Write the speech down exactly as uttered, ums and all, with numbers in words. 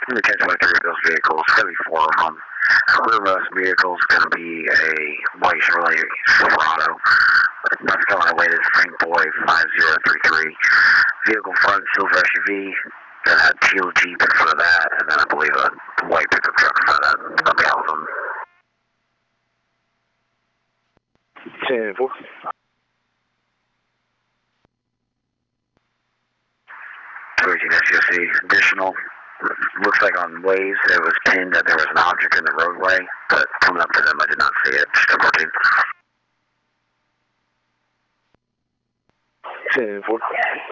I'm going to catch like three of those vehicles. It's going to be four of them. Rearmost vehicle is going to be a white Chevrolet Silverado. That's going away to Frank Boy five zero three three. Vehicle front, silver S U V. Then a teal Jeep in front of that. And then I believe a white pickup truck in front of that. That'll be all of them. ten four. two eighteen S U S C. Additional. Looks like on Waze it was pinned that there was an object in the roadway, but coming up to them I did not see it. Still fourteen. ten four.